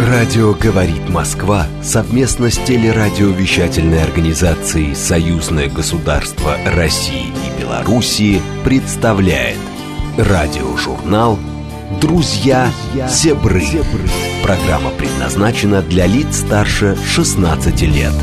Радио «Говорит Москва» совместно с телерадиовещательной организацией «Союзное государство России и Белоруссии» представляет радиожурнал «Друзья Зебры». Программа предназначена для лиц старше 16 лет.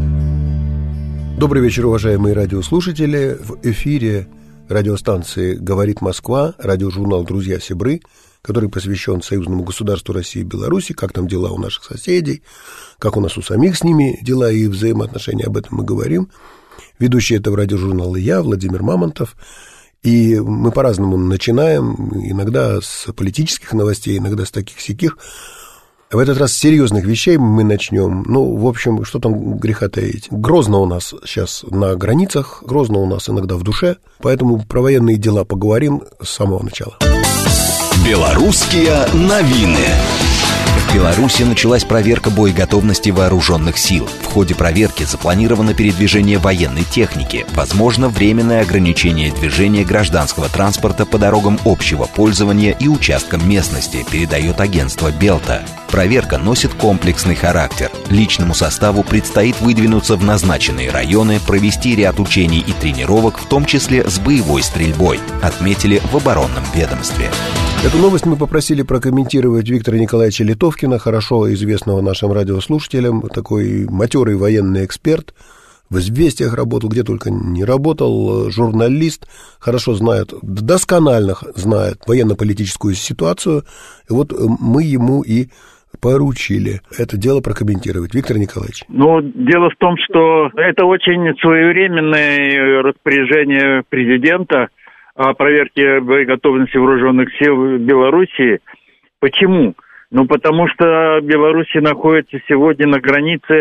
Добрый вечер, уважаемые радиослушатели. В эфире радиостанции «Говорит Москва», радиожурнал «Друзья Зебры», который посвящен Союзному государству России и Беларуси, как там дела у наших соседей, как у нас у самих с ними дела и взаимоотношения, об этом мы говорим. Ведущий этого радиожурнала я, Владимир Мамонтов. И мы по-разному начинаем, иногда с политических новостей, иногда с таких-сяких. В этот раз с серьезных вещей мы начнем. Ну, в общем, что там греха таить. Грозно у нас сейчас на границах, грозно у нас иногда в душе, поэтому про военные дела поговорим с самого начала. Белорусские новины. В Беларуси началась проверка боеготовности вооруженных сил. В ходе проверки запланировано передвижение военной техники, возможно, временное ограничение движения гражданского транспорта по дорогам общего пользования и участкам местности, передает агентство Белта. Проверка носит комплексный характер. Личному составу предстоит выдвинуться в назначенные районы, провести ряд учений и тренировок, в том числе с боевой стрельбой, отметили в оборонном ведомстве. Эту новость мы попросили прокомментировать Виктора Николаевича Литовкина, хорошо известного нашим радиослушателям, такой матерый военный эксперт, в «Известиях» работал, где только не работал, журналист, хорошо знает, досконально знает военно-политическую ситуацию, и вот мы ему и поручили это дело прокомментировать. Виктор Николаевич. Ну, дело в том, что это очень своевременное распоряжение президента о проверке боеготовности вооруженных сил Белоруссии. Почему? Ну, потому что Беларусь находится сегодня на границе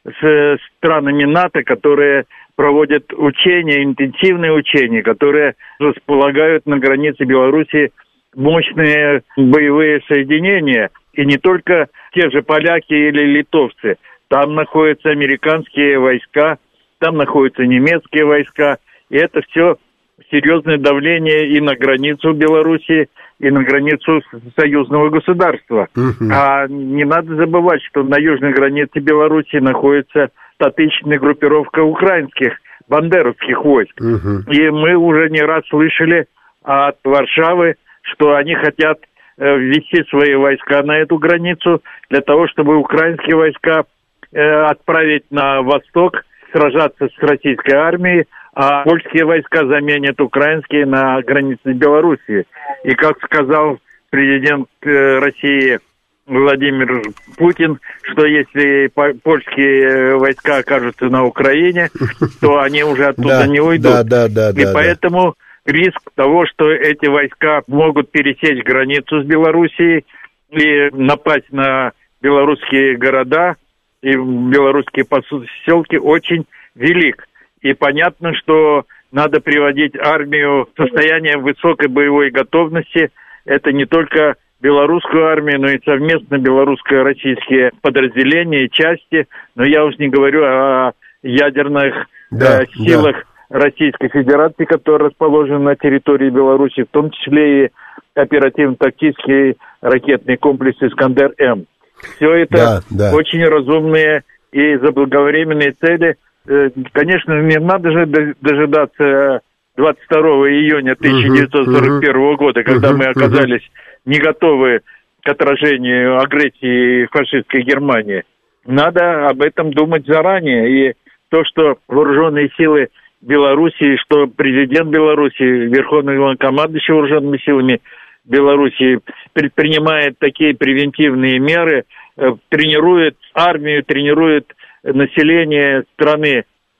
с странами НАТО, которые проводят учения, интенсивные учения, которые располагают на границе Беларуси мощные боевые соединения. И не только те же поляки или литовцы. Там находятся американские войска, там находятся немецкие войска. И это все серьезное давление и на границу Беларуси, и на границу союзного государства. А не надо забывать, что на южной границе Беларуси находится 100-тысячная группировка украинских бандеровских войск. И мы уже не раз слышали от Варшавы, что они хотят ввести свои войска на эту границу для того, чтобы украинские войска отправить на восток, сражаться с российской армией, а польские войска заменят украинские на границе Белоруссии. И как сказал президент России Владимир Путин, что если польские войска окажутся на Украине, то они уже оттуда не уйдут. И поэтому риск того, что эти войска могут пересечь границу с Белоруссией и напасть на белорусские города и белорусские поселки, очень велик. И понятно, что надо приводить армию в состояние высокой боевой готовности. Это не только белорусскую армию, но и совместно белорусско-российские подразделения и части. Но я уж не говорю о ядерных силах Российской Федерации, которые расположены на территории Беларуси, в том числе и оперативно-тактический ракетный комплекс «Искандер-М». Все это очень разумные и заблаговременные цели. Конечно, не надо же дожидаться 22 июня 1941 года, когда мы оказались не готовы к отражению агрессии фашистской Германии. Надо об этом думать заранее. И то, что вооруженные силы Белоруссии, что президент Беларуси, верховный главнокомандующий вооруженными силами Белоруссии предпринимает такие превентивные меры, тренирует армию, тренирует население страны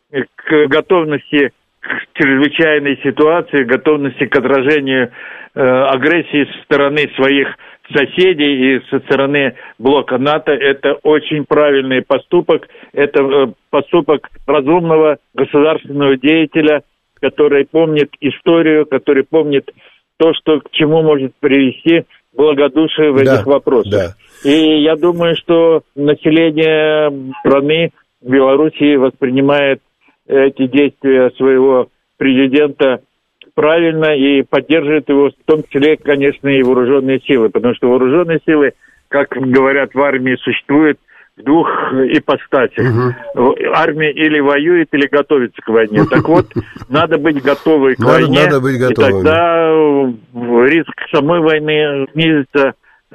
к готовности к чрезвычайной ситуации, готовности к отражению агрессии со стороны своих соседей и со стороны блока НАТО. Это очень правильный поступок. Это поступок разумного государственного деятеля, который помнит историю, который помнит то, что к чему может привести благодушие в этих вопросах. И я думаю, что население страны Белоруссии воспринимает эти действия своего президента правильно и поддерживает его, в том числе, конечно, и вооруженные силы, потому что вооруженные силы, как говорят в армии, существует в двух ипостасях. Армия или воюет, или готовится к войне. Так вот, надо быть готовой к войне, и тогда риск самой войны снизится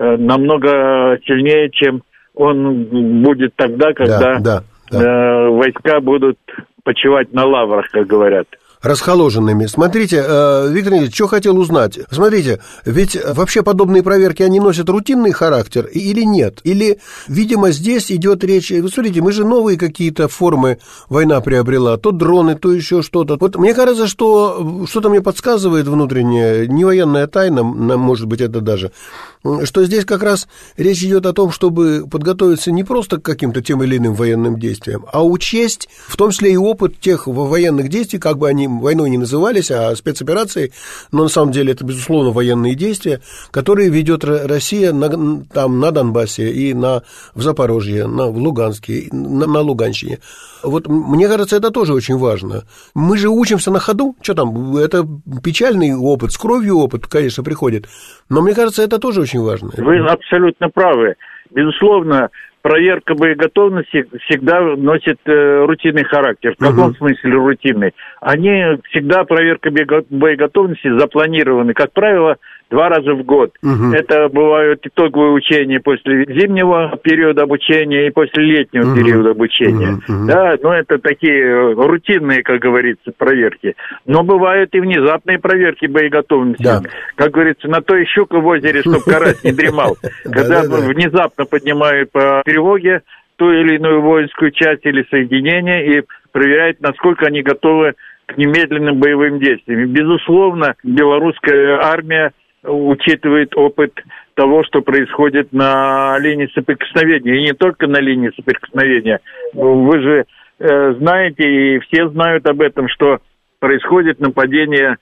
намного сильнее, чем он будет тогда, когда войска будут почивать на лаврах, как говорят. Расхоложенными. Смотрите, Виктор Николаевич, что хотел узнать. Смотрите, ведь вообще подобные проверки, они носят рутинный характер или нет? Или, видимо, здесь идет речь... Вы смотрите, мы же новые какие-то формы война приобрела. То дроны, то еще что-то. Вот мне кажется, что что-то мне подсказывает внутреннее, не военная тайна, может быть, это даже, что здесь как раз речь идет о том, чтобы подготовиться не просто к каким-то тем или иным военным действиям, а учесть в том числе и опыт тех военных действий, как бы они войной не назывались, а спецоперацией, но на самом деле это, безусловно, военные действия, которые ведет Россия на Донбассе и в Запорожье, в Луганске, на Луганщине. Вот мне кажется, это тоже очень важно. Мы же учимся на ходу, что там, это печальный опыт, с кровью опыт, конечно, приходит, но мне кажется, это тоже очень важно. Вы абсолютно правы. Безусловно, проверка боеготовности всегда носит рутинный характер. В каком смысле рутинный? Всегда проверка боеготовности запланированы, как правило, 2 раза в год. Это бывают итоговые учения после зимнего периода обучения и после летнего периода обучения. Да, но это такие рутинные, как говорится, проверки. Но бывают и внезапные проверки боеготовности. Да. Как говорится, на то и щука в озере, чтобы карась не дремал. Когда внезапно поднимают по тревоге ту или иную воинскую часть или соединение и проверяют, насколько они готовы к немедленным боевым действиям. Безусловно, белорусская армия учитывает опыт того, что происходит на линии соприкосновения. И не только на линии соприкосновения. Вы же знаете, и все знают об этом, что происходит нападение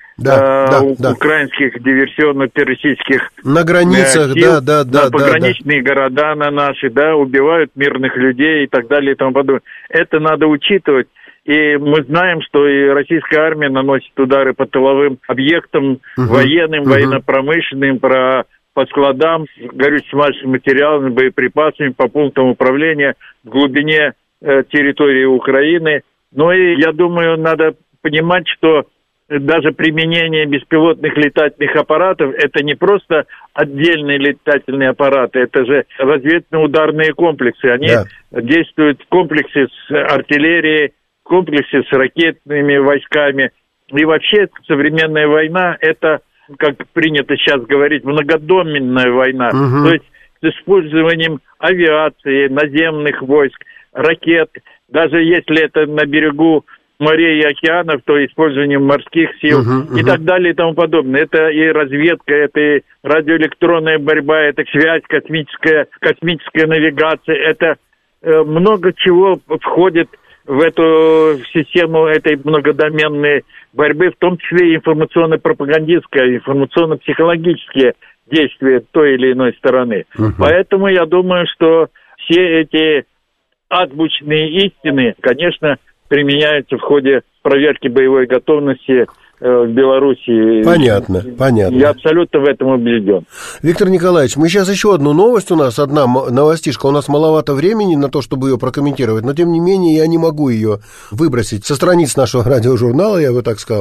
украинских диверсионно-террористических на границах, сил, на пограничные города на наши, убивают мирных людей и так далее и тому подобное. Это надо учитывать. И мы знаем, что и российская армия наносит удары по тыловым объектам, военным, военно-промышленным, по складам, с горюче-смазочными материалами, боеприпасами, по пунктам управления в глубине территории Украины. Но и я думаю, надо понимать, что даже применение беспилотных летательных аппаратов – это не просто отдельные летательные аппараты, это же разведывательно-ударные комплексы. Они действуют в комплексе с артиллерией, в комплексе с ракетными войсками. И вообще современная война – это, как принято сейчас говорить, многодоменная война. То есть с использованием авиации, наземных войск, ракет. Даже если это на берегу морей и океанов, то использованием морских сил и так далее и тому подобное. Это и разведка, это и радиоэлектронная борьба, это связь, космическая навигация. Это много чего входит в эту систему этой многодоменной борьбы, в том числе и информационно-пропагандистские, информационно-психологические действия той или иной стороны. Поэтому я думаю, что все эти азбучные истины, конечно, применяются в ходе проверки боевой готовности в Беларуси. Понятно. Я абсолютно в этом убежден. Виктор Николаевич, мы сейчас еще одну новость, у нас одна новостишка, у нас маловато времени на то, чтобы ее прокомментировать, но тем не менее я не могу ее выбросить со страниц нашего радиожурнала, я бы так сказал.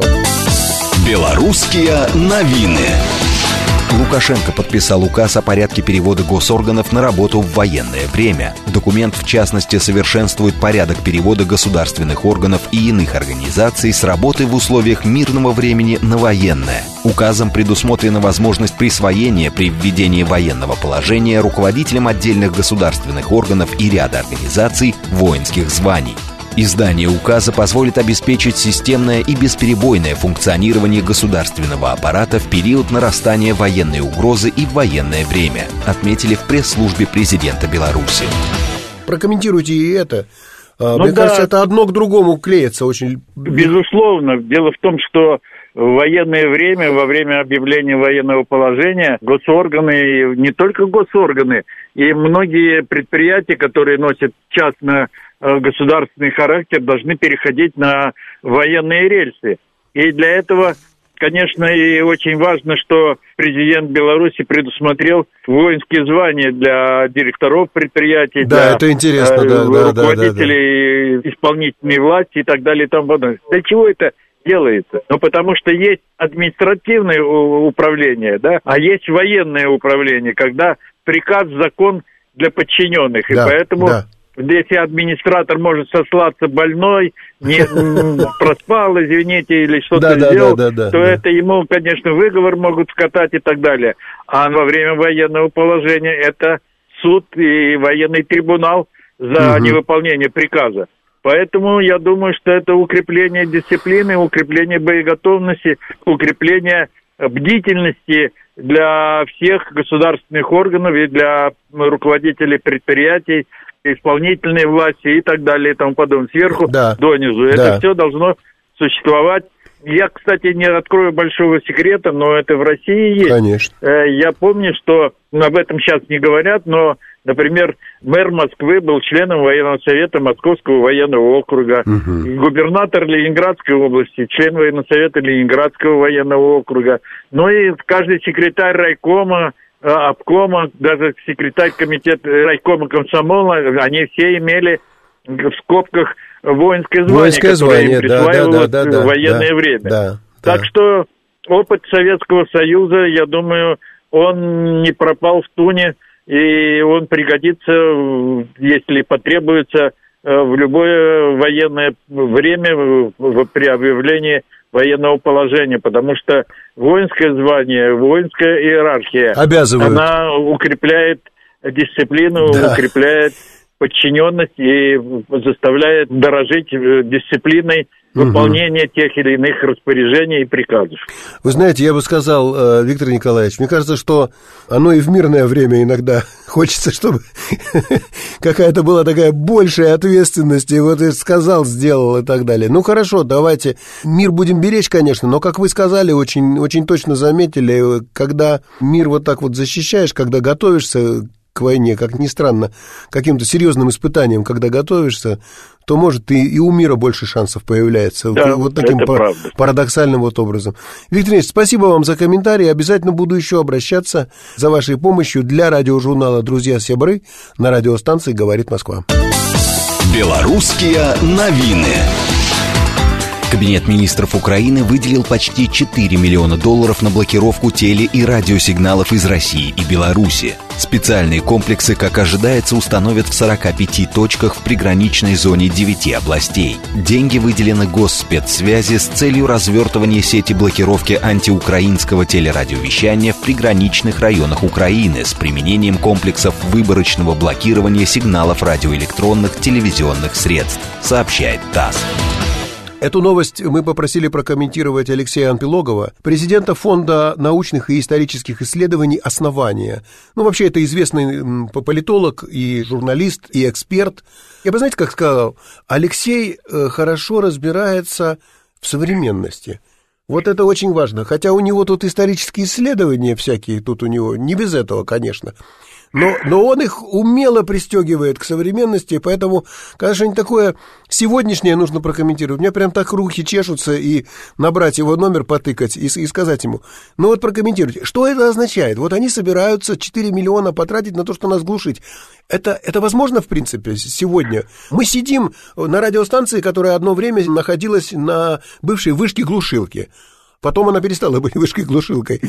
Белорусские новины. Лукашенко подписал указ о порядке перевода госорганов на работу в военное время. Документ, в частности, совершенствует порядок перевода государственных органов и иных организаций с работы в условиях мирного времени на военное. Указом предусмотрена возможность присвоения при введении военного положения руководителям отдельных государственных органов и ряда организаций воинских званий. Издание указа позволит обеспечить системное и бесперебойное функционирование государственного аппарата в период нарастания военной угрозы и в военное время, отметили в пресс-службе президента Беларуси. Прокомментируйте и это. Мне кажется, это одно к другому клеится очень. Безусловно. Дело в том, что в военное время, во время объявления военного положения, госорганы, не только госорганы, и многие предприятия, которые носят частно-государственный характер, должны переходить на военные рельсы. И для этого конечно, и очень важно, что президент Беларуси предусмотрел воинские звания для директоров предприятий, да, это интересно, руководителей исполнительной власти и так далее и тому подобное. Для чего это делается? Ну, потому что есть административное управление, да, а есть военное управление, когда приказ, закон для подчиненных. Да, и поэтому... Да. Если администратор может сослаться больной, не проспал, извините, или что-то сделал, то это ему, конечно, выговор могут скатать и так далее. А во время военного положения это суд и военный трибунал за невыполнение приказа. Поэтому я думаю, что это укрепление дисциплины, укрепление боеготовности, укрепление бдительности для всех государственных органов и для руководителей предприятий, исполнительной власти и так далее и тому подобное, сверху донизу. Это все должно существовать. Я, кстати, не открою большого секрета, но это в России есть. Конечно. Я помню, что об этом сейчас не говорят, но, например, мэр Москвы был членом военного совета Московского военного округа, губернатор Ленинградской области, член военного совета Ленинградского военного округа, ну и каждый секретарь райкома, обкома, даже секретарь комитета райкома комсомола, они все имели в скобках воинское звание, которое им присваивалось в военное время. Так что опыт Советского Союза, я думаю, он не пропал в туне, и он пригодится, если потребуется, в любое военное время при объявлении военного положения, потому что воинское звание, воинская иерархия, она укрепляет дисциплину, укрепляет подчиненность и заставляет дорожить дисциплиной выполнения тех или иных распоряжений и приказов. Вы знаете, я бы сказал, Виктор Николаевич, мне кажется, что оно и в мирное время иногда хочется, чтобы какая-то была такая большая ответственность, и вот сказал, сделал и так далее. Ну, хорошо, давайте мир будем беречь, конечно, но, как вы сказали, очень, очень точно заметили, когда мир вот так вот защищаешь, когда готовишься к войне, как ни странно, каким-то серьезным испытаниям, когда готовишься, то, может, и у мира больше шансов появляется. Вот таким парадоксальным вот образом. Виктор Ильич, спасибо вам за комментарий. Обязательно буду еще обращаться за вашей помощью для радиожурнала «Друзья Сябры» на радиостанции «Говорит Москва». Белорусские новины. Кабинет министров Украины выделил почти $4 миллиона на блокировку теле- и радиосигналов из России и Беларуси. Специальные комплексы, как ожидается, установят в 45 точках в приграничной зоне 9 областей. Деньги выделены Госспецсвязи с целью развертывания сети блокировки антиукраинского телерадиовещания в приграничных районах Украины с применением комплексов выборочного блокирования сигналов радиоэлектронных телевизионных средств, сообщает ТАСС. Эту новость мы попросили прокомментировать Алексея Анпилогова, президента Фонда научных и исторических исследований «Основания». Ну, вообще, это известный политолог и журналист, и эксперт. Я бы, знаете, как сказал, Алексей хорошо разбирается в современности. Вот это очень важно. Хотя у него тут исторические исследования всякие, тут у него, не без этого, конечно. Но он их умело пристегивает к современности, поэтому, когда что-нибудь такое сегодняшнее нужно прокомментировать, у меня прям так руки чешутся и набрать его номер, потыкать и сказать ему, ну вот прокомментируйте, что это означает? Вот они собираются 4 миллиона потратить на то, что нас глушить. Это возможно, в принципе, сегодня? Мы сидим на радиостанции, которая одно время находилась на бывшей вышке-глушилке. Потом она перестала быть вышкой-глушилкой.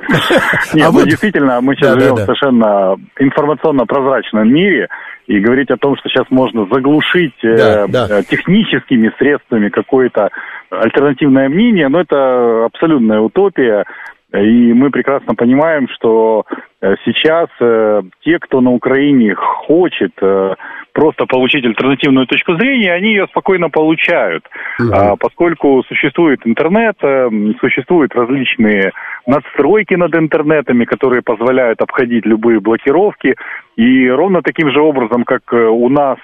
Нет, действительно, мы сейчас живем в совершенно информационно-прозрачном мире, и говорить о том, что сейчас можно заглушить техническими средствами какое-то альтернативное мнение, но это абсолютная утопия. И мы прекрасно понимаем, что сейчас те, кто на Украине хочет просто получить альтернативную точку зрения, они ее спокойно получают. Поскольку существует интернет, существуют различные надстройки над интернетами, которые позволяют обходить любые блокировки. И ровно таким же образом, как у нас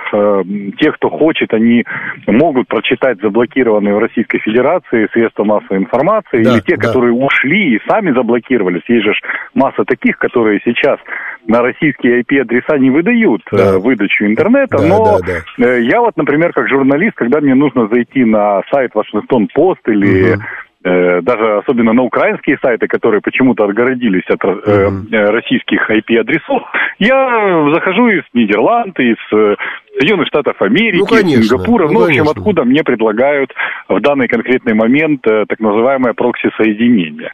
те, кто хочет, они могут прочитать заблокированные в Российской Федерации средства массовой информации, или те, которые ушли и сами заблокировались. Есть же масса таких, которые сейчас на российские IP-адреса не выдают выдачу интернета, я вот, например, как журналист, когда мне нужно зайти на сайт Вашингтон-Пост или даже особенно на украинские сайты, которые почему-то отгородились от российских IP-адресов, я захожу из Нидерланд, из Соединенных Штатов Америки, Сингапура, в общем, откуда мне предлагают в данный конкретный момент так называемое прокси-соединение.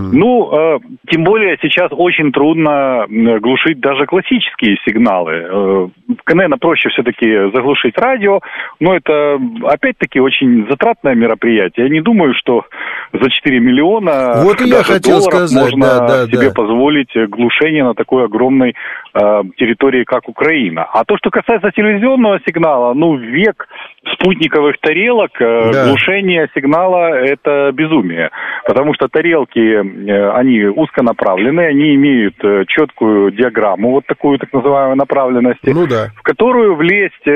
Тем более сейчас очень трудно глушить даже классические сигналы. Конечно, проще все-таки заглушить радио, но это, опять-таки, очень затратное мероприятие. Я не думаю, что за 4 миллиона вот и я хотел долларов сказать, можно себе позволить глушение на такой огромной территории, как Украина. А то, что касается телевизионного сигнала, век спутниковых тарелок, глушение сигнала – это безумие. Потому что тарелки, они узконаправленные, они имеют четкую диаграмму, вот такую так называемую направленности, в которую влезть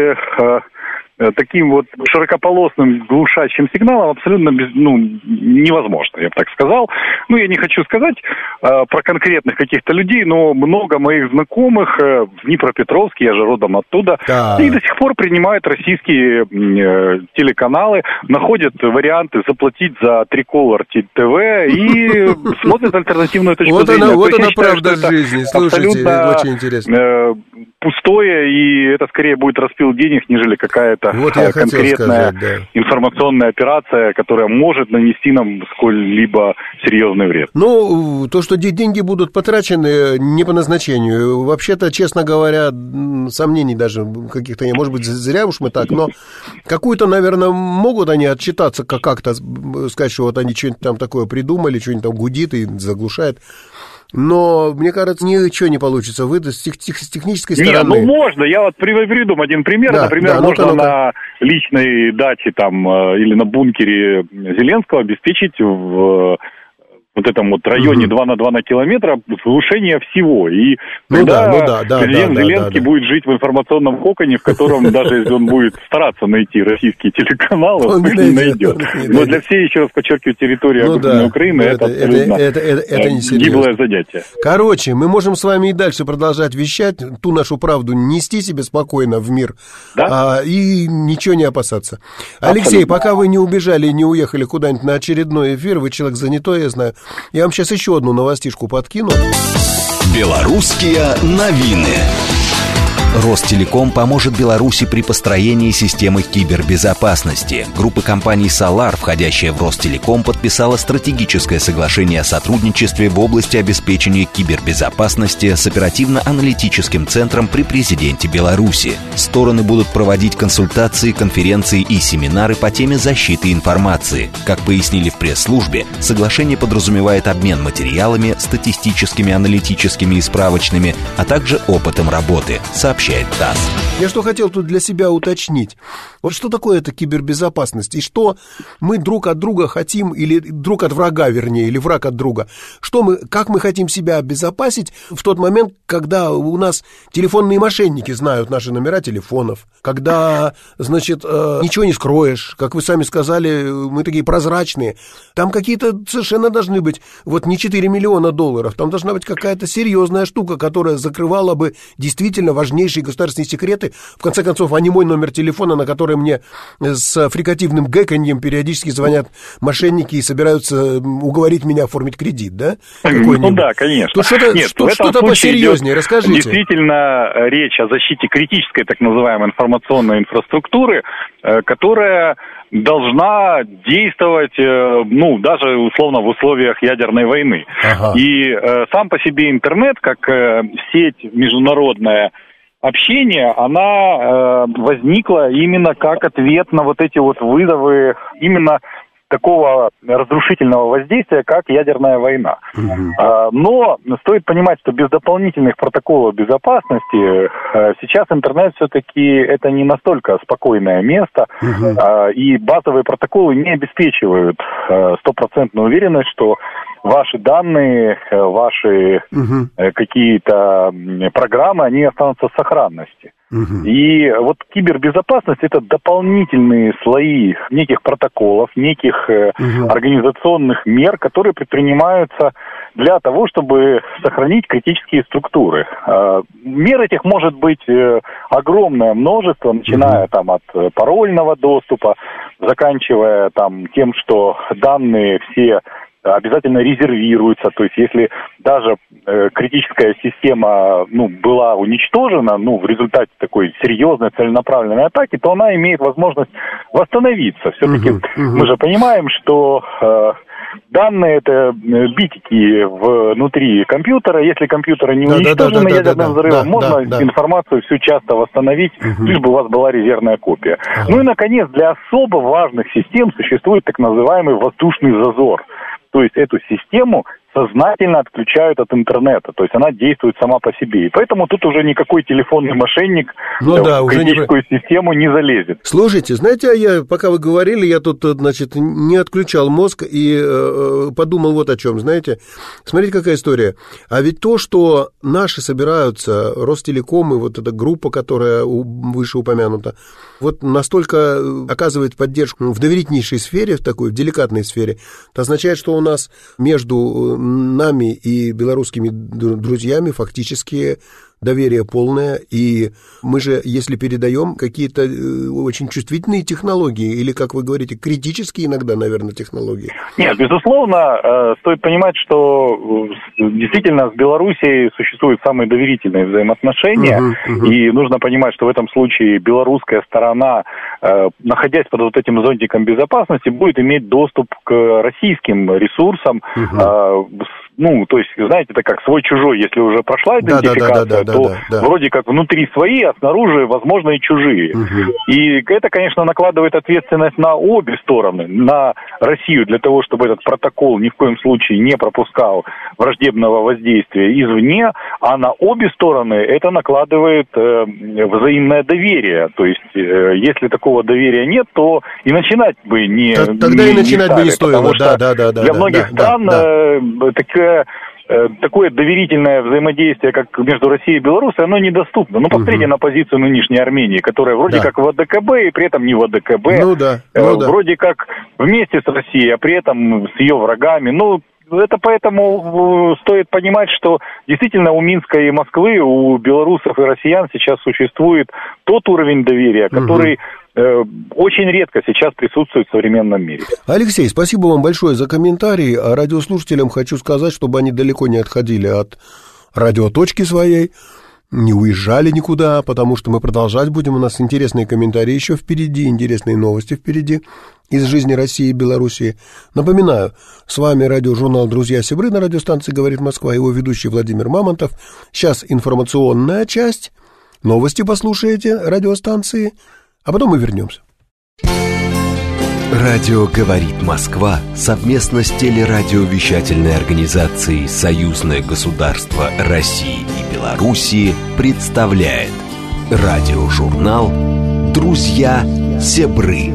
таким вот широкополосным глушащим сигналом абсолютно невозможно, я бы так сказал. Я не хочу сказать про конкретных каких-то людей, но много моих знакомых в Днепропетровске, я же родом оттуда, и до сих пор принимают российские телеканалы, находят варианты заплатить за Триколор ТВ и смотрят альтернативную точку зрения. Вот она правда жизни. Слушайте, очень интересно. Пустое, и это скорее будет распил денег, нежели какая-то конкретная информационная операция, которая может нанести нам сколь-либо серьезный вред. То, что деньги будут потрачены не по назначению, вообще-то, честно говоря, сомнений даже каких-то нет. Может быть, зря уж мы так, но какую-то, наверное, могут они отчитаться, как-то сказать, что вот они что-нибудь там такое придумали, что-нибудь там гудит и заглушает. Но, мне кажется, ничего не получится выдать с технической стороны. Нет, можно. Я вот приведу один пример. Например, можно на личной даче там или на бункере Зеленского обеспечить в вот этом вот районе 2 на 2 километра глушение всего. И тогда президент Зеленский будет жить в информационном коконе, в котором даже если он будет стараться найти российские телеканалы, он не найдет. Но для всей, еще раз подчеркиваю, территории оккупированной Украины это абсолютно гиблое занятие. Короче, мы можем с вами и дальше продолжать вещать, ту нашу правду нести себе спокойно в мир, и ничего не опасаться. Алексей, пока вы не убежали и не уехали куда-нибудь на очередной эфир, вы человек занятой, я знаю. Я вам сейчас еще одну новостишку подкину. Белорусские новины. Ростелеком поможет Беларуси при построении системы кибербезопасности. Группа компаний «Солар», входящая в Ростелеком, подписала стратегическое соглашение о сотрудничестве в области обеспечения кибербезопасности с оперативно-аналитическим центром при президенте Беларуси. Стороны будут проводить консультации, конференции и семинары по теме защиты информации. Как пояснили в пресс-службе, соглашение подразумевает обмен материалами, статистическими, аналитическими и справочными, а также опытом работы, сообщает ТАСС. Я что хотел тут для себя уточнить. Вот что такое это кибербезопасность? И что мы друг от друга хотим, или друг от врага, вернее, или враг от друга? Как мы хотим себя обезопасить в тот момент, когда у нас телефонные мошенники знают наши номера телефонов, когда, значит, ничего не скроешь, как вы сами сказали, мы такие прозрачные. Там какие-то совершенно должны быть, вот не 4 миллиона долларов, там должна быть какая-то серьезная штука, которая закрывала бы действительно важнейшие государственные секреты. В конце концов, а не мой номер телефона, на который мне с фрикативным гэканьем периодически звонят мошенники и собираются уговорить меня оформить кредит, да? Да, конечно. Тут что-то посерьезнее, расскажите. Действительно, речь о защите критической, так называемой, информационной инфраструктуры, которая должна действовать, даже условно в условиях ядерной войны. И сам по себе интернет, как сеть международная, общение, она возникла именно как ответ на вот эти вот вызовы именно такого разрушительного воздействия, как ядерная война. Но стоит понимать, что без дополнительных протоколов безопасности сейчас интернет все-таки это не настолько спокойное место, и базовые протоколы не обеспечивают стопроцентную уверенность, что ваши данные, ваши какие-то программы, они останутся в сохранности. И вот кибербезопасность – это дополнительные слои неких протоколов, неких организационных мер, которые предпринимаются для того, чтобы сохранить критические структуры. Мер этих может быть огромное множество, начиная там от парольного доступа, заканчивая там тем, что данные все обязательно резервируются, то есть если даже критическая система была уничтожена в результате такой серьезной целенаправленной атаки, то она имеет возможность восстановиться. Все-таки мы же понимаем, что данные – это битики внутри компьютера. Если компьютеры не уничтожены ядерным взрывом, можно информацию всю часто восстановить, лишь бы у вас была резервная копия. Ну и, наконец, для особо важных систем существует так называемый воздушный зазор. То есть эту систему сознательно отключают от интернета, то есть она действует сама по себе. И поэтому тут уже никакой телефонный мошенник в критическую систему не залезет. Слушайте, знаете, пока вы говорили, я тут, не отключал мозг и подумал вот о чем, знаете. Смотрите, какая история. А ведь то, что наши собираются, Ростелеком и вот эта группа, которая выше упомянута, вот настолько оказывает поддержку в доверительнейшей сфере, в такой, в деликатной сфере, это означает, что у нас между нами и белорусскими друзьями фактически доверие полное, и мы же, если передаем какие-то очень чувствительные технологии, или, как вы говорите, критические иногда, наверное, технологии. Нет, безусловно, стоит понимать, что действительно с Белоруссией существуют самые доверительные взаимоотношения, и нужно понимать, что в этом случае белорусская сторона, находясь под вот этим зонтиком безопасности, будет иметь доступ к российским ресурсам, то есть, знаете, это как свой-чужой, если уже прошла идентификация, то вроде как внутри свои, а снаружи, возможно, и чужие. И это, конечно, накладывает ответственность на обе стороны, на Россию, для того, чтобы этот протокол ни в коем случае не пропускал враждебного воздействия извне, а на обе стороны это накладывает взаимное доверие. То есть, если такого доверия нет, то и начинать бы не Тогда и начинать бы не стоило, для многих стран такое доверительное взаимодействие, как между Россией и Беларусью, оно недоступно. Посмотрите на позицию нынешней Армении, которая вроде как в АДКБ, и при этом не в АДКБ. Вроде как вместе с Россией, а при этом с ее врагами. Это поэтому стоит понимать, что действительно у Минска и Москвы, у белорусов и россиян сейчас существует тот уровень доверия, который очень редко сейчас присутствует в современном мире. Алексей, спасибо вам большое за комментарий. А радиослушателям хочу сказать, чтобы они далеко не отходили от радиоточки своей, не уезжали никуда, потому что мы продолжать будем. У нас интересные комментарии еще впереди, интересные новости впереди из жизни России и Белоруссии. Напоминаю, с вами радиожурнал «Друзья Сибры» на радиостанции «Говорит Москва», его ведущий Владимир Мамонтов. Сейчас информационная часть, новости послушаете радиостанции, а потом мы вернемся. Радио «Говорит Москва» совместно с телерадиовещательной организацией «Союзное государство России и Белоруссии» представляет радиожурнал «Друзья Сибры».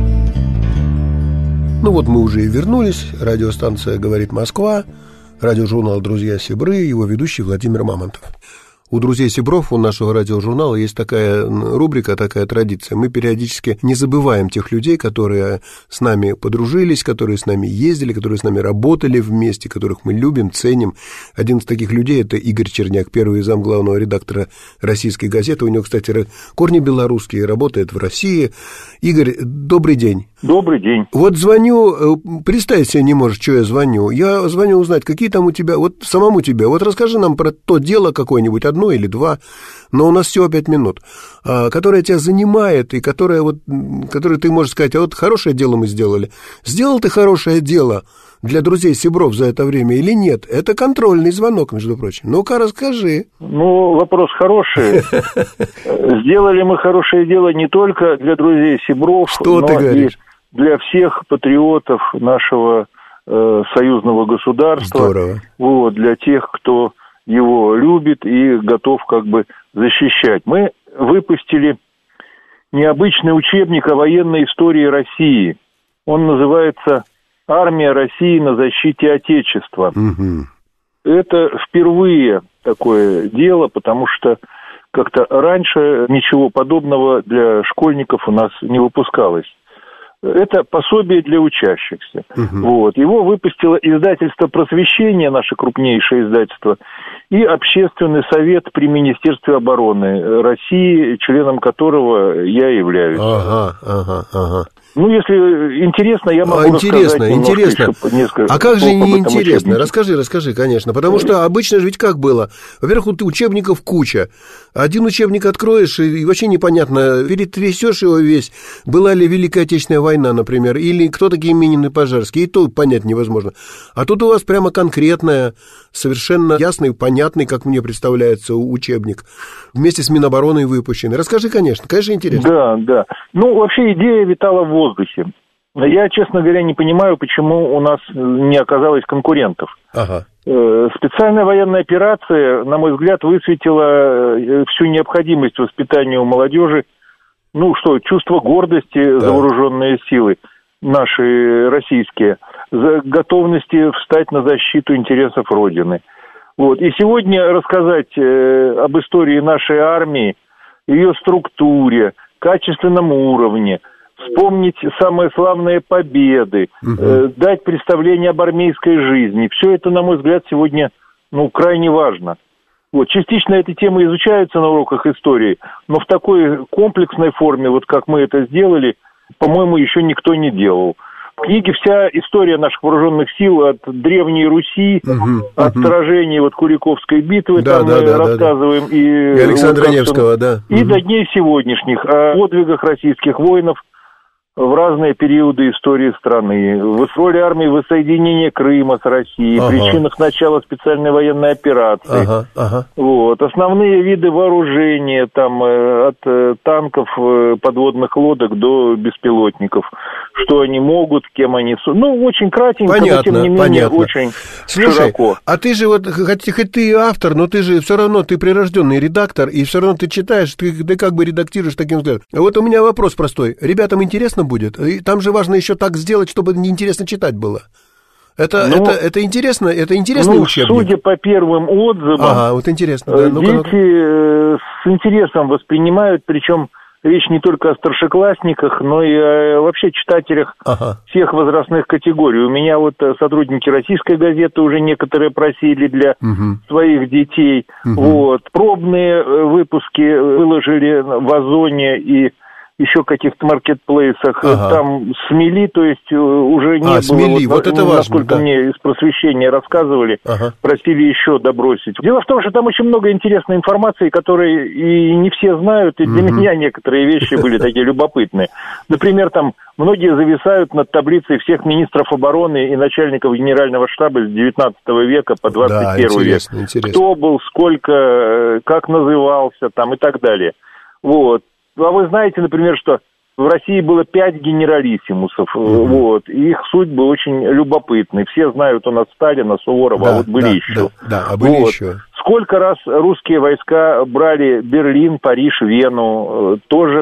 Мы уже и вернулись. Радиостанция «Говорит Москва», радиожурнал «Друзья Сибры», его ведущий Владимир Мамонтов. У «Друзей Сибров», у нашего радиожурнала, есть такая рубрика, такая традиция. Мы периодически не забываем тех людей, которые с нами подружились, которые с нами ездили, которые с нами работали вместе, которых мы любим, ценим. Один из таких людей – это Игорь Черняк, первый замглавного редактора «Российской газеты». У него, кстати, корни белорусские, работает в России. Игорь, добрый день. Добрый день. Вот звоню, представить себе не можешь, что я звоню. Я звоню узнать, какие там у тебя, самому тебе. Расскажи нам про то дело какое-нибудь, одно или два, но у нас всего 5 минут, которое тебя занимает и которое ты можешь сказать, хорошее дело мы сделали. Сделал ты хорошее дело для друзей Сибров за это время или нет? Это контрольный звонок, между прочим. Ну-ка, расскажи. Вопрос хороший. Сделали мы хорошее дело не только для друзей Сибров, но и для всех патриотов нашего союзного государства. Здорово. Для тех, кто его любит и готов защищать. Мы выпустили необычный учебник о военной истории России. Он называется «Армия России на защите Отечества». Это впервые такое дело, потому что как-то раньше ничего подобного для школьников у нас не выпускалось. Это пособие для учащихся. Вот. Его выпустило издательство «Просвещение», наше крупнейшее издательство, и Общественный совет при Министерстве обороны России, членом которого я являюсь. Ага. Ну, если интересно, я могу рассказать интересно. А как же неинтересно? Расскажи, конечно. Потому что обычно же ведь как было? Во-первых, учебников куча. Один учебник откроешь, и вообще непонятно, перетрясешь его весь. Была ли Великая Отечественная война, например, или кто такие Минин и Пожарский, и то понять невозможно. А тут у вас прямо конкретная, совершенно ясный, понятный, как мне представляется, учебник. Вместе с Минобороны выпущенный. Расскажи, конечно интересно. Да. Ну, вообще идея витала в воздухе. Я, честно говоря, не понимаю, почему у нас не оказалось конкурентов. Ага. Специальная военная операция, на мой взгляд, высветила всю необходимость воспитания у молодежи, чувство гордости за вооруженные силы наши российские, за готовности встать на защиту интересов Родины. Вот. И сегодня рассказать об истории нашей армии, ее структуре, качественном уровне, вспомнить самые славные победы, дать представление об армейской жизни. Все это, на мой взгляд, сегодня крайне важно. Вот. Частично эти темы изучаются на уроках истории, но в такой комплексной форме, вот как мы это сделали, по-моему, еще никто не делал. В книге вся история наших вооруженных сил от Древней Руси, от сражений Куликовской битвы, рассказываем, и Александра Невского, и до дней сегодняшних, о подвигах российских воинов в разные периоды истории страны, в роли армии воссоединения Крыма с Россией, причинах начала специальной военной операции. Вот. Основные виды вооружения, от танков, подводных лодок до беспилотников. Что они могут, кем они... очень кратенько, понятно, но тем не менее очень широко. А ты же хоть ты автор, но ты же все равно, ты прирожденный редактор, и все равно ты читаешь, ты как бы редактируешь таким взглядом. Вот у меня вопрос простой. Ребятам интересно будет? И там же важно еще так сделать, чтобы неинтересно читать было. Это интересно, это интересный учебник. Судя по первым отзывам, интересно. Дети с интересом воспринимают, причем речь не только о старшеклассниках, но и о вообще читателях всех возрастных категорий. У меня сотрудники «Российской газеты» уже некоторые просили для своих детей. Вот. Пробные выпуски выложили в Озоне и еще каких-то маркетплейсах, там смели, то есть уже не было, смели, это важно, насколько мне из просвещения рассказывали, просили еще добросить. Дело в том, что там очень много интересной информации, которой и не все знают, и для меня некоторые вещи были такие любопытные. Например, там многие зависают над таблицей всех министров обороны и начальников генерального штаба с 19 века по 21 век. Интересно. Кто был, сколько, как назывался, и так далее. Вот. А вы знаете, например, что в России было 5 генералиссимусов, и их судьбы очень любопытны. Все знают у нас Сталина, Суворова, были еще. Были еще. Сколько раз русские войска брали Берлин, Париж, Вену, тоже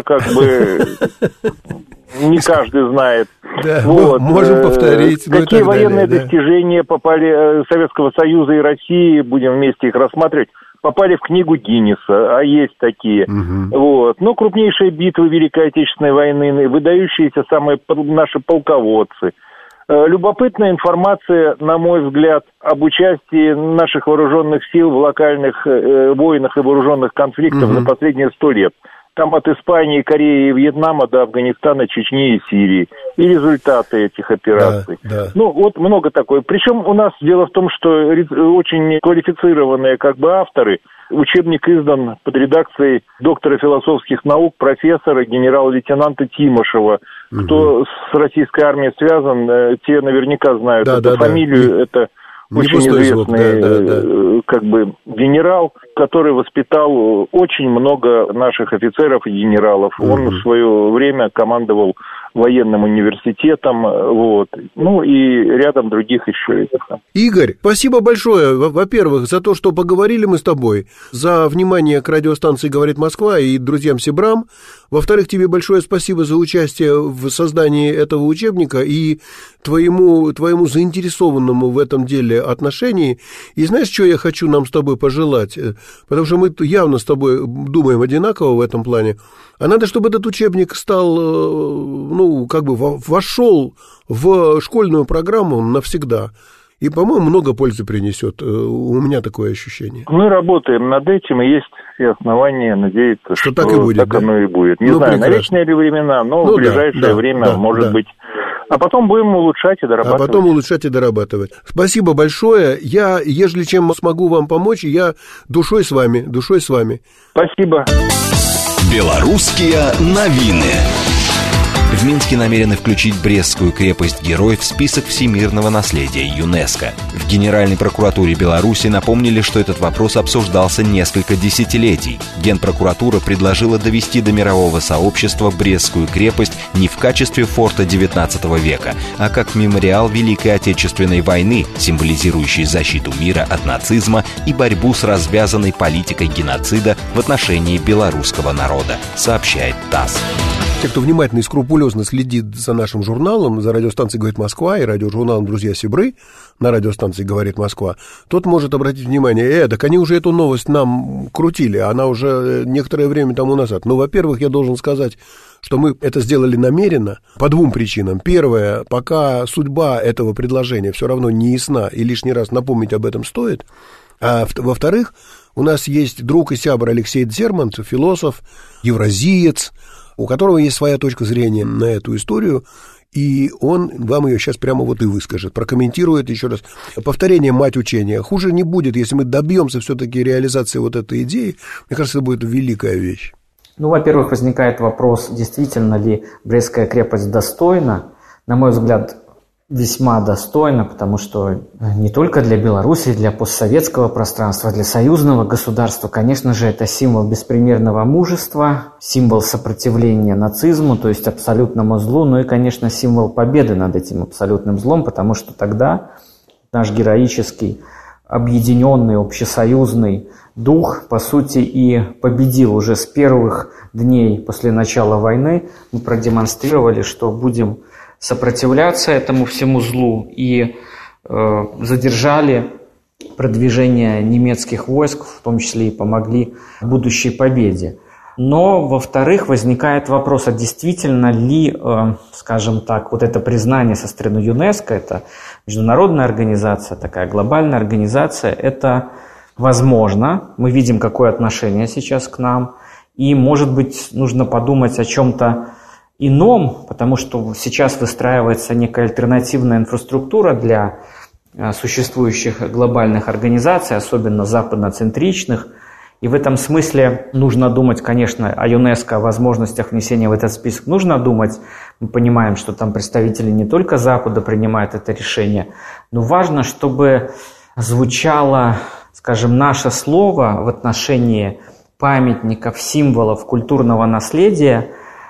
не каждый знает. Можем повторить. Какие военные достижения попали Советского Союза и России, будем вместе их рассматривать, попали в книгу Гиннесса, а есть такие. Вот. Крупнейшие битвы Великой Отечественной войны, выдающиеся самые наши полководцы. Любопытная информация, на мой взгляд, об участии наших вооруженных сил в локальных войнах и вооруженных конфликтах за последние 100 лет. Там от Испании, Кореи и Вьетнама до Афганистана, Чечни и Сирии. И результаты этих операций. Много такое. Причем у нас дело в том, что очень квалифицированные авторы. Учебник издан под редакцией доктора философских наук, профессора, генерал-лейтенанта Тимошева. Кто с российской армией связан, те наверняка знают эту фамилию. Это очень известный генерал, который воспитал очень много наших офицеров и генералов. Он в свое время командовал военным университетом, и рядом других еще. Игорь, спасибо большое, во-первых, за то, что поговорили мы с тобой, за внимание к радиостанции «Говорит Москва» и друзьям Сибрам. Во-вторых, тебе большое спасибо за участие в создании этого учебника и твоему заинтересованному в этом деле отношении. И знаешь, что я хочу нам с тобой пожелать? Потому что мы явно с тобой думаем одинаково в этом плане. А надо, чтобы этот учебник стал, вошел в школьную программу навсегда. И, по-моему, много пользы принесет. У меня такое ощущение. Мы работаем над этим, и есть все основания надеяться, что так и будет, так оно и будет. Не знаю, на вечные ли времена, но в ближайшее время, может быть. А потом будем улучшать и дорабатывать. Спасибо большое. Я, ежели чем смогу вам помочь, я душой с вами. Спасибо. Белорусские новины. В Минске намерены включить Брестскую крепость-герой в список всемирного наследия ЮНЕСКО. В Генеральной прокуратуре Беларуси напомнили, что этот вопрос обсуждался несколько десятилетий. Генпрокуратура предложила довести до мирового сообщества Брестскую крепость не в качестве форта XIX века, а как мемориал Великой Отечественной войны, символизирующий защиту мира от нацизма и борьбу с развязанной политикой геноцида в отношении белорусского народа, сообщает ТАСС. Те, кто внимательно и скрупулезно следит за нашим журналом, за радиостанцией «Говорит Москва» и радиожурналом «Друзья Сибры» на радиостанции «Говорит Москва», тот может обратить внимание, так они уже эту новость нам крутили, она уже некоторое время тому назад. Ну, во-первых, я должен сказать, что мы это сделали намеренно по двум причинам. Первое, пока судьба этого предложения все равно не ясна, и лишний раз напомнить об этом стоит. А во-вторых, у нас есть друг и сябр Алексей Дзермант, философ, евразиец, у которого есть своя точка зрения на эту историю, и он вам ее сейчас прямо вот и выскажет, прокомментирует еще раз. Повторение – мать учения. Хуже не будет, если мы добьемся все-таки реализации вот этой идеи. Мне кажется, это будет великая вещь. Во-первых, возникает вопрос, действительно ли Брестская крепость достойна. На мой взгляд, весьма достойна, потому что не только для Беларуси, для постсоветского пространства, для союзного государства, конечно же, это символ беспримерного мужества, символ сопротивления нацизму, то есть абсолютному злу, ну и, конечно, символ победы над этим абсолютным злом, потому что тогда наш героический, объединенный, общесоюзный дух, по сути, и победил уже с первых дней после начала войны. Мы продемонстрировали, что будем сопротивляться этому всему злу и задержали продвижение немецких войск, в том числе и помогли будущей победе. Но, во-вторых, возникает вопрос, а действительно ли, скажем так, вот это признание со стороны ЮНЕСКО, это международная организация, такая глобальная организация, это возможно. Мы видим, какое отношение сейчас к нам, и, может быть, нужно подумать о чем-то ином, потому что сейчас выстраивается некая альтернативная инфраструктура для существующих глобальных организаций, особенно западноцентричных. И в этом смысле нужно думать, конечно, о ЮНЕСКО, о возможностях внесения в этот список. Нужно думать, мы понимаем, что там представители не только Запада принимают это решение, но важно, чтобы звучало, скажем, наше слово в отношении памятников, символов культурного наследия,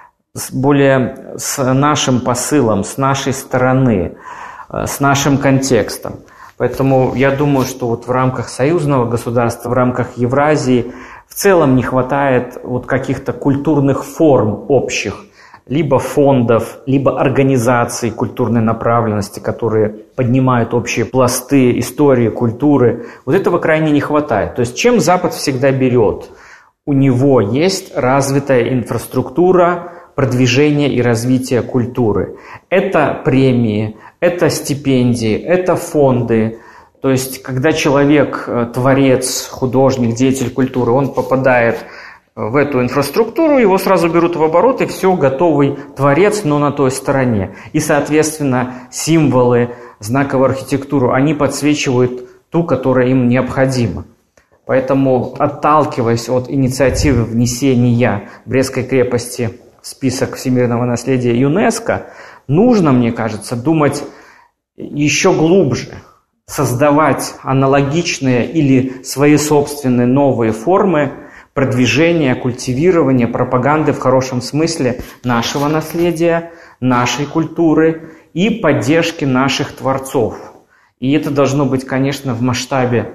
более с нашим посылом, с нашей стороны, с нашим контекстом. Поэтому я думаю, что вот в рамках союзного государства, в рамках Евразии в целом не хватает вот каких-то культурных форм общих, либо фондов, либо организаций культурной направленности, которые поднимают общие пласты истории, культуры. Вот этого крайне не хватает. То есть чем Запад всегда берет? У него есть развитая инфраструктура продвижения и развития культуры. Это премии, это стипендии, это фонды. То есть, когда человек, творец, художник, деятель культуры, он попадает в эту инфраструктуру, его сразу берут в оборот, и все, готовый творец, но на той стороне. И, соответственно, символы, знаковую архитектуру, они подсвечивают ту, которая им необходима. Поэтому, отталкиваясь от инициативы внесения Брестской крепости в список всемирного наследия ЮНЕСКО, нужно, мне кажется, думать еще глубже, создавать аналогичные или свои собственные новые формы продвижения, культивирования, пропаганды в хорошем смысле нашего наследия, нашей культуры и поддержки наших творцов. И это должно быть, конечно, в масштабе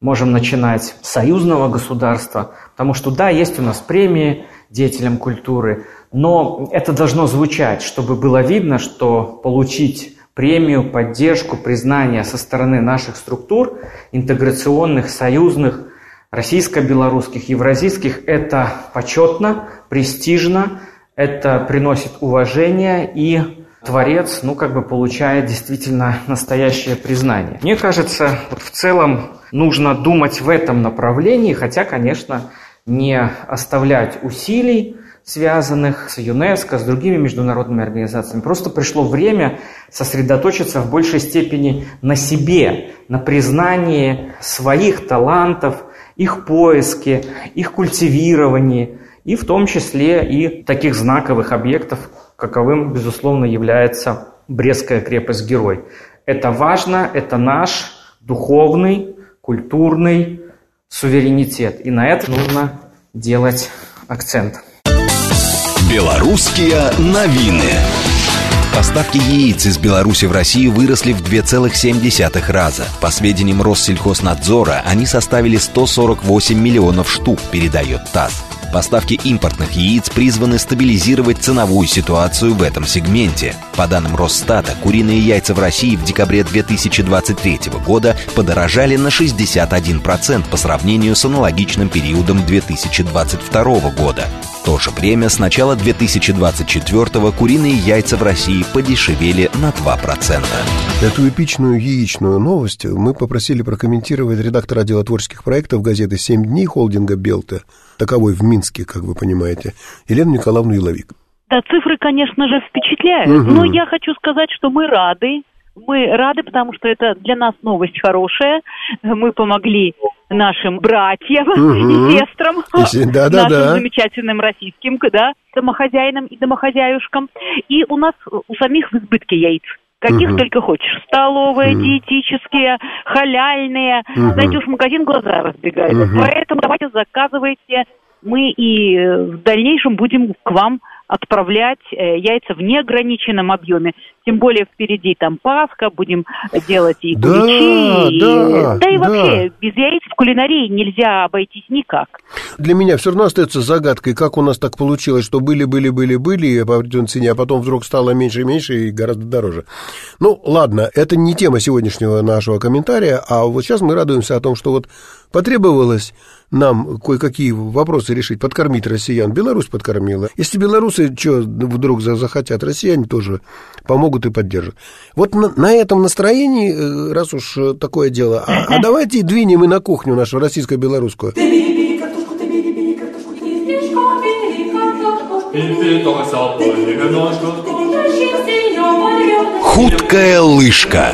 можем начинать с союзного государства, потому что, да, есть у нас премии деятелям культуры, но это должно звучать, чтобы было видно, что получить премию, поддержку, признание со стороны наших структур, интеграционных, союзных, российско-белорусских, евразийских, это почетно, престижно, это приносит уважение, и творец, получает действительно настоящее признание. Мне кажется, в целом нужно думать в этом направлении, хотя, конечно, не оставлять усилий, связанных с ЮНЕСКО, с другими международными организациями. Просто пришло время сосредоточиться в большей степени на себе, на признании своих талантов, их поиске, их культивировании, и в том числе и таких знаковых объектов, каковым, безусловно, является Брестская крепость-герой. Это важно, это наш духовный, культурный суверенитет. И на это нужно делать акцент. Белорусские новины. Поставки яиц из Беларуси в Россию выросли в 2,7 раза. По сведениям Россельхознадзора, они составили 148 миллионов штук, передает ТАСС. Поставки импортных яиц призваны стабилизировать ценовую ситуацию в этом сегменте. По данным Росстата, куриные яйца в России в декабре 2023 года подорожали на 61% по сравнению с аналогичным периодом 2022 года. В то же время с начала 2024 куриные яйца в России подешевели на 2%. Эту эпичную яичную новость мы попросили прокомментировать редактора отдела творческих проектов газеты «7 дней» холдинга «Белта», таковой в Минске, как вы понимаете, Елену Николаевну Еловик. Да, цифры, конечно же, впечатляют, но я хочу сказать, что мы рады. Мы рады, потому что это для нас новость хорошая. Мы помогли нашим братьям и сестрам, нашим замечательным российским домохозяинам и домохозяюшкам. И у нас у самих в избытке яиц. Каких только хочешь. Столовые, диетические, халяльные. Знаете, уж в магазин глаза разбегаются. Поэтому давайте заказывайте. Мы и в дальнейшем будем к вам отправлять яйца в неограниченном объеме. Тем более впереди там Пасха, будем делать и куличи. И вообще без яиц в кулинарии нельзя обойтись никак. Для меня все равно остается загадкой, как у нас так получилось, что были по определенной цене, а потом вдруг стало меньше и меньше и гораздо дороже. Ну, ладно, это не тема сегодняшнего нашего комментария, а вот сейчас мы радуемся о том, что вот потребовалось нам кое-какие вопросы решить, подкормить россиян. Беларусь подкормила. Если белорусы что вдруг захотят, россияне тоже помогут и поддержат. Вот на этом настроении, раз уж такое дело, а давайте двинем и на кухню нашу российско-белорусскую. Хуткая лыжка.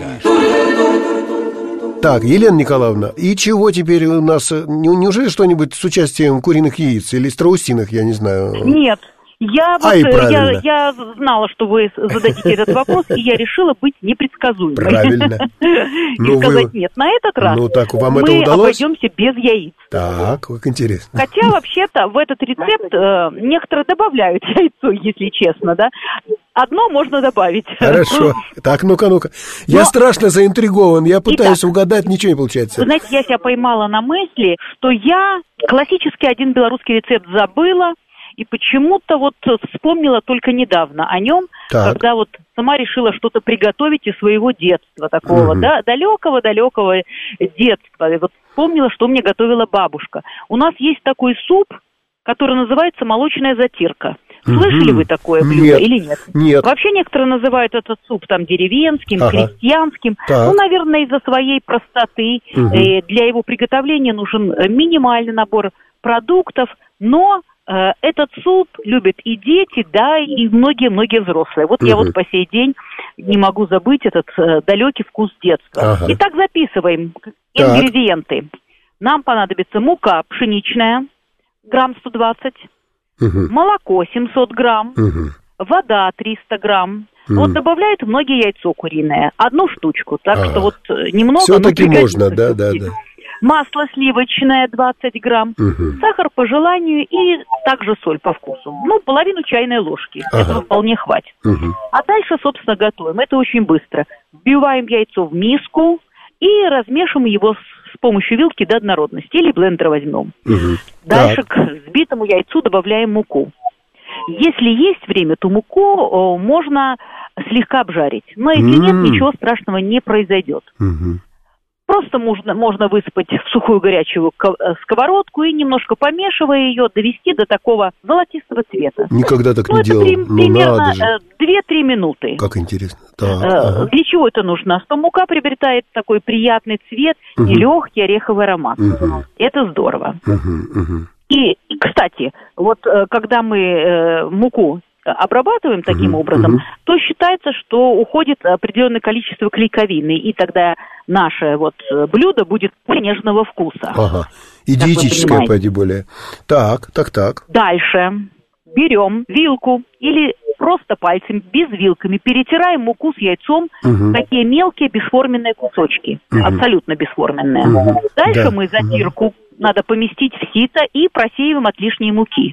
Так, Елена Николаевна, и чего теперь у нас? Неужели что-нибудь с участием куриных яиц или страусиных, я не знаю? Нет. Я знала, что вы зададите этот вопрос, и я решила быть непредсказуемой. Правильно. И сказать нет. На этот раз вам это мы удалось? обойдемся без яиц. Так, как интересно. Хотя, вообще-то, в этот рецепт некоторые добавляют яйцо, если честно, да. Одно можно добавить. Хорошо. Так, ну-ка. Я страшно заинтригован, я пытаюсь угадать, ничего не получается. Вы знаете, я себя поймала на мысли, что я классический один белорусский рецепт забыла, и почему-то вот вспомнила только недавно о нем, когда вот сама решила что-то приготовить из своего детства такого, да, далекого-далекого детства. И вот вспомнила, что мне готовила бабушка. У нас есть такой суп, который называется молочная затирка. Слышали вы такое блюдо или нет? Нет. Вообще некоторые называют этот суп там деревенским, крестьянским. Ну, наверное, из-за своей простоты. Для его приготовления нужен минимальный набор продуктов, но этот суп любят и дети, да, и многие-многие взрослые. Вот я вот по сей день не могу забыть этот далекий вкус детства. Итак, записываем ингредиенты. Нам понадобится мука пшеничная, грамм 120, молоко 700 грамм, вода 300 грамм. Вот добавляют многие яйцо куриное, одну штучку, так что вот немного. Все-таки можно, да. Масло сливочное 20 грамм, сахар по желанию и также соль по вкусу. Ну, половину чайной ложки. Этого вполне хватит. А дальше, собственно, готовим. Это очень быстро. Вбиваем яйцо в миску и размешиваем его с помощью вилки до однородности, или блендера возьмем. Дальше к взбитому яйцу добавляем муку. Если есть время, то муку можно слегка обжарить. Но если нет, ничего страшного не произойдет. Просто можно высыпать в сухую горячую сковородку и, немножко помешивая ее, довести до такого золотистого цвета. Никогда так не делал. Примерно 2-3 минуты. Как интересно. Для чего это нужно? Что мука приобретает такой приятный цвет и легкий ореховый аромат. Это здорово. И, кстати, вот когда мы муку обрабатываем таким образом, то считается, что уходит определенное количество клейковины, и тогда наше вот блюдо будет нежного вкуса. И диетическое, пойди более. Так. Дальше берем вилку или просто пальцем, без вилками, перетираем муку с яйцом в такие мелкие бесформенные кусочки, абсолютно бесформенные. Дальше мы затирку надо поместить в сито и просеиваем от лишней муки.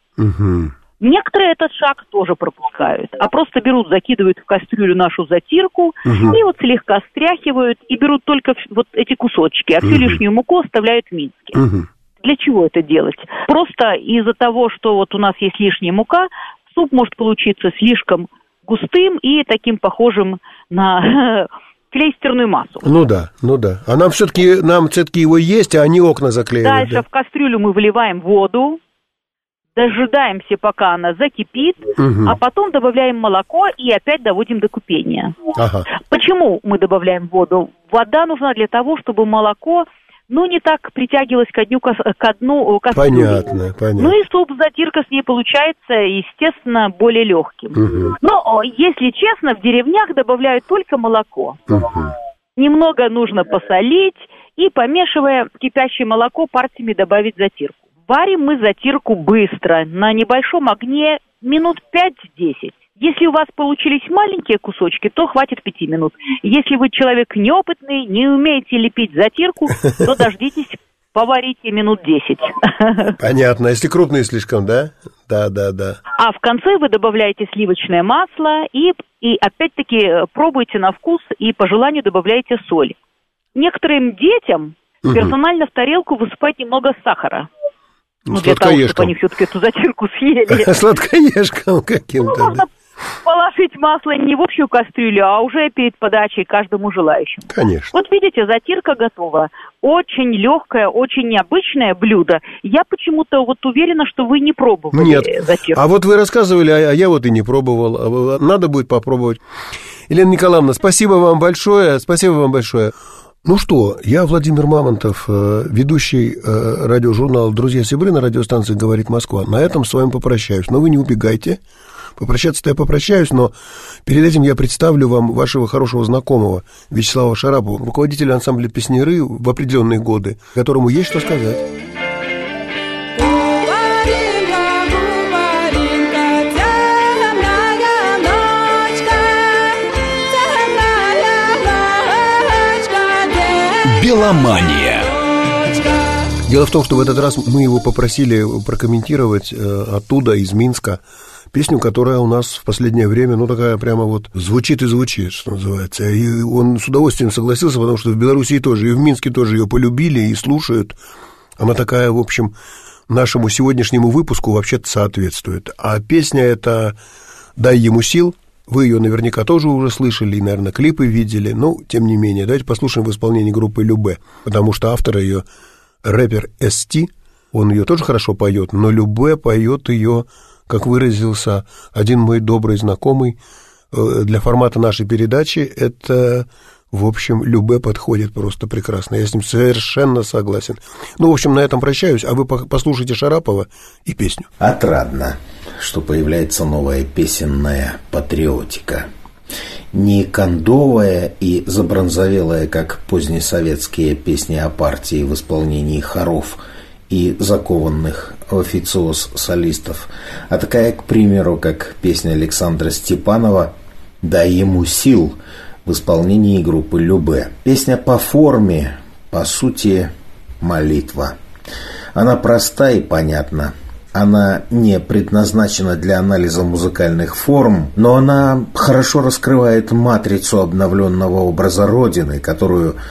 Некоторые этот шаг тоже пропускают, а просто берут, закидывают в кастрюлю нашу затирку и вот слегка стряхивают и берут только вот эти кусочки, а всю лишнюю муку оставляют в миске. Для чего это делать? Просто из-за того, что вот у нас есть лишняя мука, суп может получиться слишком густым и таким похожим на клейстерную массу. Ну да. А нам все-таки его есть, а они окна заклеивают. Дальше в кастрюлю мы выливаем воду, дожидаемся, пока она закипит, а потом добавляем молоко и опять доводим до кипения. Почему мы добавляем воду? Вода нужна для того, чтобы молоко, не так притягивалось ко дну кастрюли. Понятно. Ну и суп, затирка с ней получается, естественно, более легким. Но, если честно, в деревнях добавляют только молоко. Немного нужно посолить и, помешивая кипящее молоко, партиями добавить затирку. Варим мы затирку быстро, на небольшом огне минут 5-10. Если у вас получились маленькие кусочки, то хватит 5 минут. Если вы человек неопытный, не умеете лепить затирку, то дождитесь, поварите минут 10. Понятно. Если крупные слишком, да? Да. А в конце вы добавляете сливочное масло и опять-таки пробуйте на вкус и по желанию добавляйте соль. Некоторым детям персонально в тарелку высыпать немного сахара. Для того, чтобы они все-таки эту затирку съели. Сладкоежкам каким-то. Можно положить масло не в общую кастрюлю, а уже перед подачей каждому желающему. Конечно. Вот видите, затирка готова. Очень легкое, очень необычное блюдо. Я почему-то вот уверена, что вы не пробовали затирку. А вот вы рассказывали, а я вот и не пробовал. Надо будет попробовать. Елена Николаевна, спасибо вам большое. Ну что, я Владимир Мамонтов, ведущий радиожурнала «Друзья Сибры» на радиостанции «Говорит Москва». На этом с вами попрощаюсь, но вы не убегайте. Попрощаться-то я попрощаюсь, но перед этим я представлю вам вашего хорошего знакомого Вячеслава Шарапова, руководителя ансамбля «Песняры» в определенные годы, которому есть что сказать. Беломания. Дело в том, что в этот раз мы его попросили прокомментировать оттуда, из Минска, песню, которая у нас в последнее время, такая прямо вот звучит, что называется. И он с удовольствием согласился, потому что в Белоруссии тоже, и в Минске тоже ее полюбили и слушают. Она такая, в общем, нашему сегодняшнему выпуску вообще-то соответствует. А песня эта «Дай ему сил». Вы ее наверняка тоже уже слышали и, наверное, клипы видели, но, тем не менее, давайте послушаем в исполнении группы Любэ, потому что автор ее рэпер ST, он ее тоже хорошо поет, но Любэ поет ее, как выразился один мой добрый знакомый, для формата нашей передачи это, в общем, Любэ подходит просто прекрасно, я с ним совершенно согласен. В общем, на этом прощаюсь, а вы послушайте Шарапова и песню. Отрадно, что появляется новая песенная патриотика. Не кондовая и забронзовелая, как позднесоветские песни о партии в исполнении хоров и закованных в официоз солистов, а такая, к примеру, как песня Александра Степанова «Дай ему сил» в исполнении группы Любэ. Песня по форме, по сути, молитва. Она проста и понятна. Она не предназначена для анализа музыкальных форм, но она хорошо раскрывает матрицу обновленного образа Родины, которую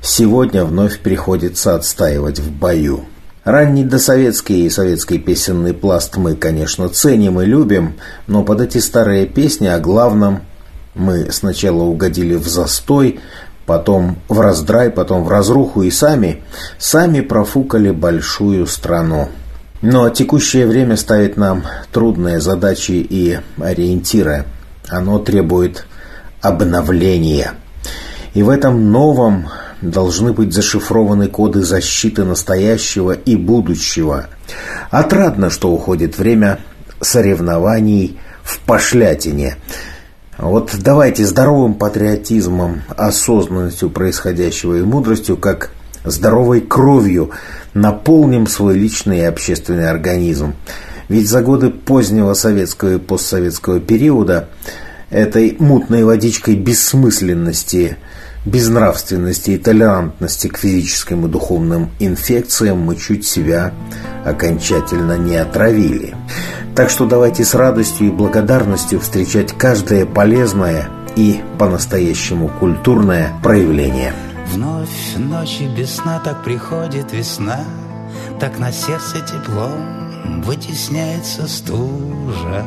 сегодня вновь приходится отстаивать в бою. Ранний досоветский и советский песенный пласт мы, конечно, ценим и любим, но под эти старые песни о главном мы сначала угодили в застой, потом в раздрай, потом в разруху и сами профукали большую страну. Но текущее время ставит нам трудные задачи и ориентиры. Оно требует обновления. И в этом новом должны быть зашифрованы коды защиты настоящего и будущего. Отрадно, что уходит время соревнований в пошлятине. Вот давайте здоровым патриотизмом, осознанностью происходящего и мудростью, как здоровой кровью, наполним свой личный и общественный организм. Ведь за годы позднего советского и постсоветского периода этой мутной водичкой бессмысленности, безнравственности и толерантности к физическим и духовным инфекциям мы чуть себя окончательно не отравили. Так что давайте с радостью и благодарностью встречать каждое полезное и по-настоящему культурное проявление. Вновь ночи без сна, так приходит весна, так на сердце тепло вытесняется стужа.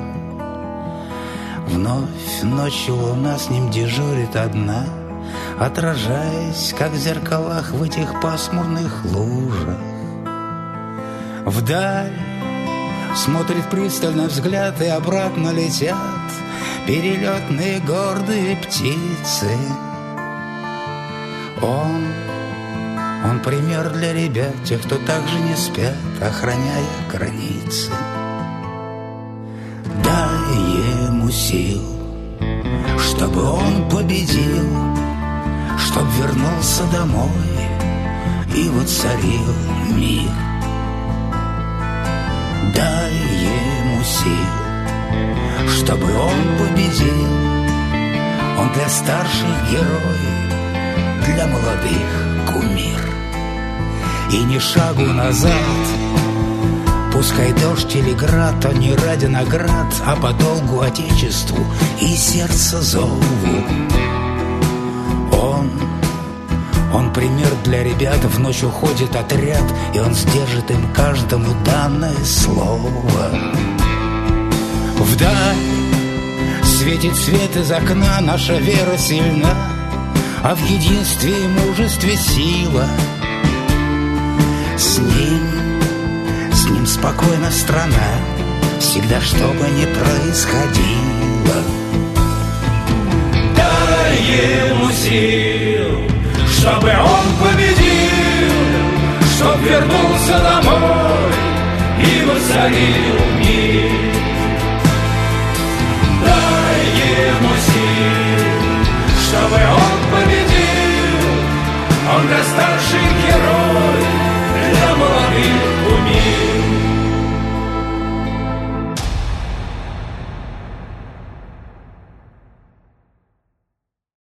Вновь ночью луна с ним дежурит одна, отражаясь, как в зеркалах в этих пасмурных лужах. Вдаль смотрит пристально взгляд, и обратно летят перелетные гордые птицы. Он пример для ребят, тех, кто также не спят, охраняя границы. Дай ему сил, чтобы он победил, чтоб вернулся домой и воцарил мир. Дай ему сил, чтобы он победил. Он для старших герой, для молодых кумир. И ни шагу назад, пускай дождь или град, а не ради наград, а по долгу Отечеству и сердце зову. Он пример для ребят, в ночь уходит отряд, и он сдержит им каждому данное слово. Вдаль светит свет из окна, наша вера сильна, а в единстве и мужестве сила. С ним спокойна страна, всегда, что бы ни происходило. Дай ему сил, чтобы он победил, чтоб вернулся домой и воцарил мир.